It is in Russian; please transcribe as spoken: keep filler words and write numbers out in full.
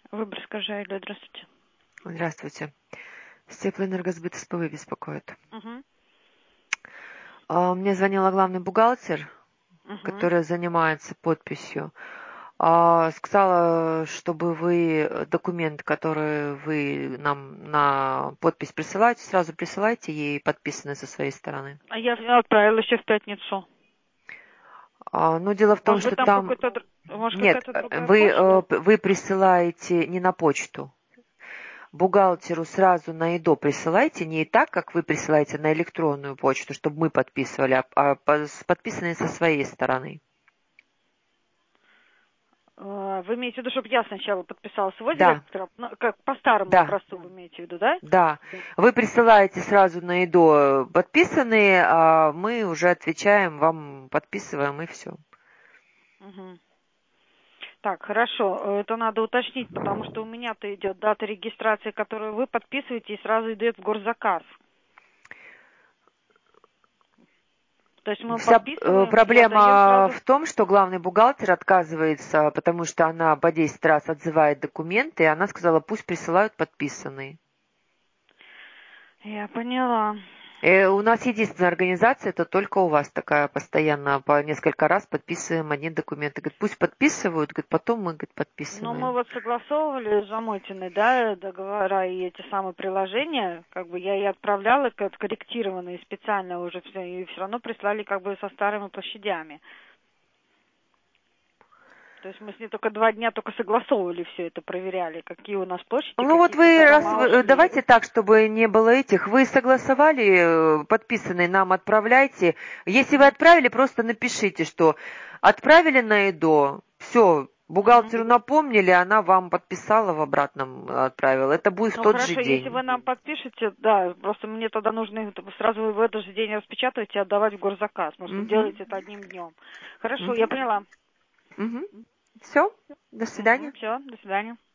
Выборгская ЖЭК, здравствуйте. Здравствуйте. С Теплоэнергосбыта СПВ беспокоит. Угу. А, Мне звонила главный бухгалтер, Угу. которая занимается подписью. А, Сказала, чтобы вы документ, который вы нам на подпись присылаете, сразу присылайте ей подписанный со своей стороны. А я отправила еще в пятницу. А, Ну, дело в том, Может быть, что там там... какой-то, др- может, Нет, какая-то э, другая вы, э, почта? п- вы присылаете не на почту. Бухгалтеру сразу на ИДО присылайте, не так, как вы присылаете на электронную почту, чтобы мы подписывали, а, а по- с- подписанные со своей стороны. А, Вы имеете в виду, чтобы я сначала подписала свой Да, директор, ну, как по старому да, образцу вы имеете в виду, да? да. Вы присылаете сразу на ИДО подписанные, а мы уже отвечаем, вам подписываем и все. Угу. Так, хорошо, это надо уточнить, потому что у меня-то идет дата регистрации, которую вы подписываете, и сразу идет в горзаказ. То есть мы Вся э, подписываем и отдаем проблема сразу. в том, что главный бухгалтер отказывается, потому что она по десять раз отзывает документы, и она сказала, пусть присылают подписанные. Я поняла. Э, у нас единственная организация, это только у вас такая постоянно, по несколько раз подписываем одни документы. Говорит, пусть подписывают, говорит, потом мы, говорит, Ну, мы подписываем. вот согласовывали с Замотиной, да, договора и эти самые приложения, как бы я и отправляла как корректированные специально уже все, и все равно прислали как бы со старыми площадями. То есть мы с ней только два дня только согласовывали все это, проверяли, какие у нас площади, Ну вот какие-то вы, раз дома вы, ушли. давайте так, чтобы не было этих, вы согласовали, э, подписанные нам отправляйте. Если вы Мгм. отправили, просто напишите, что отправили на ИДО, все, Мгм. бухгалтеру напомнили, она вам подписала, в обратном отправила. Это будет в Ну тот же хорошо, если день. вы нам подпишете, да, просто мне тогда нужно их сразу в этот же день распечатывать и отдавать в горзаказ, потому что Угу, делаете это одним днем. Хорошо, я угу, поняла. угу. Все, до свидания. Угу, все, до свидания.